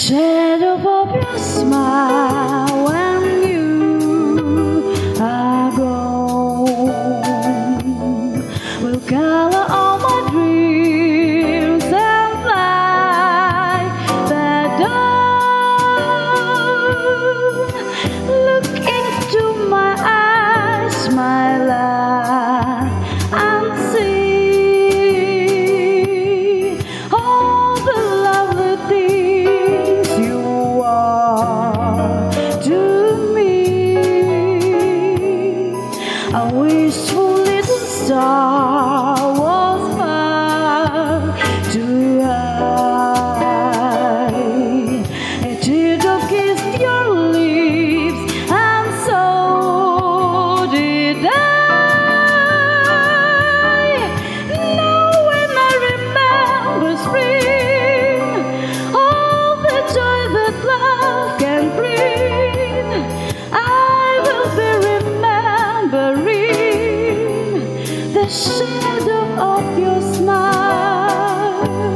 shadow of your smile when you are gone will color all my dreams and fly the dawn. Look into my eyes, my love, and see all the lovely things you are to me. A wistful little star was found to hide. A teardrop kissed your lips, and so did I. Now when I remember spring, all the joy that love can bring, I will be remembering the shadow of your smile.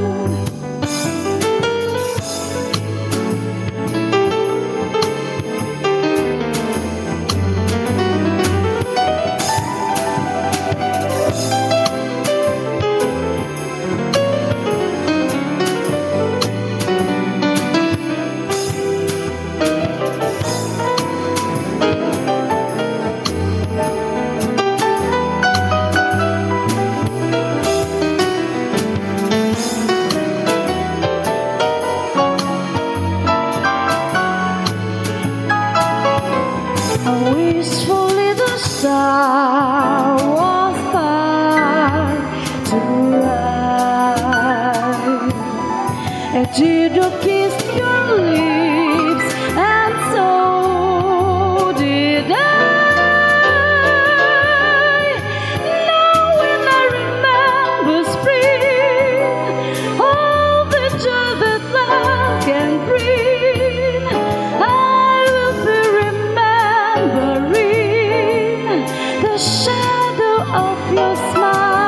A wistful little star was found to hide. A teardrop kissed your lips, and so did I. Now when I remember spring, all the joy that love can bring, I will be remembering the shadow of your smile.